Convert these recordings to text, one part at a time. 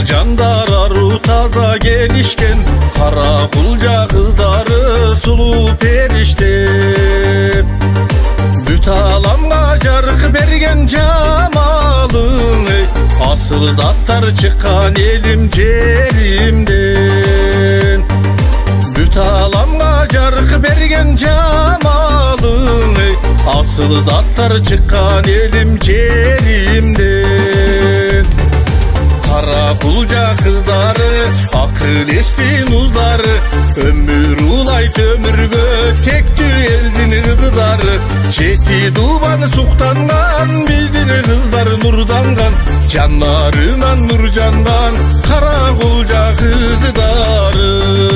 жандар ару таза келишкен, кара кулжа кыздары сулуу периште. Бүт аламга жарык берген жамалың, асыл заттар чыккан элим жеримден. Бүт аламга жарык берген жамалың, асыл заттар чыккан элим жеримден. Кара кулжа кыздары, акыл эстин уздары, өмүр улайт өмүргө тектүү элдин кыздары. Жети дубаны суктанган биздин кыздар нурданган, жанарынан нур жанган кара кулжа кыздары.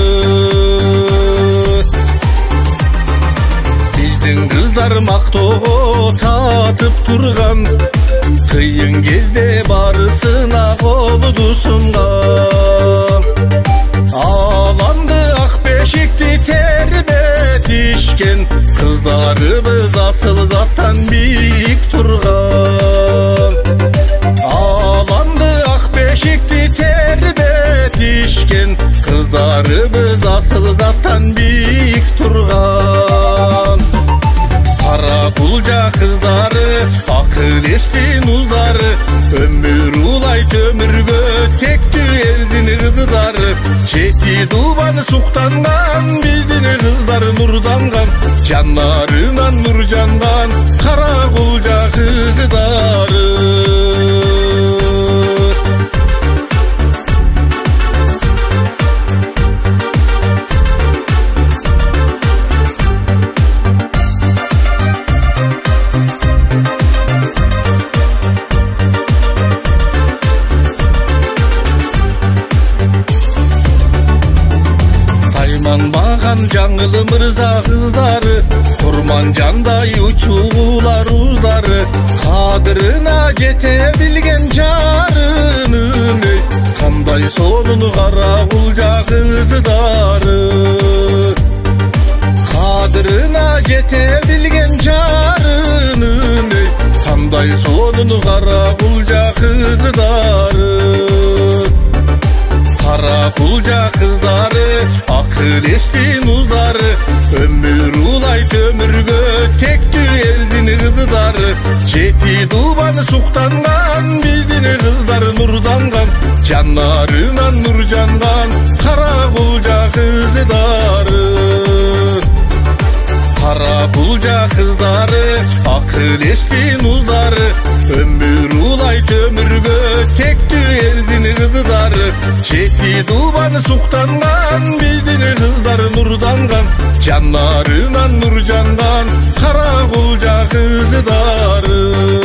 Биздин кыздар мактоого татып турган, кыйын кезде барысына колду сунган. Аламды ак бешикти тербетишкен, кыздарыбыз асыл заттан бийик турган. Аламды ак бешикти тербетишкен, кыздарыбыз асыл заттан бийик турган. Кара кулжа кыздары, акыл эстин уздары, өмүр улайт өмүргө тектүү элдин кыздары. Жети дубаны суктанган биздин кыздар нурданган, жанарынан нур жанган кара кулжа кыздары. Тайманбаган жаңыл мырза кыздары, курман жандай учулар уздары, кадырына жете билген жарынын, кандай сонун кара кулжа кыздары. Кадырына жете билген жарынын, кандай сонун кара кулжа кыздары. Кара кулжа кыздары, акыл эстин уздары, өмүр улайт өмүргө тектүү элдин кыздары. Жети дубаны суктанган биздин кыздар нурданган, жанарынан нур жанган кара кулжа кыздары. Кара кулжа кыздары, акыл эстин уздары, өмүр улайт өмүргө тектүү элдин кыздары. Жети дубаны суктанган биздин кыздар нурданган, жанарынан нур жанган кара кулжа кыздары.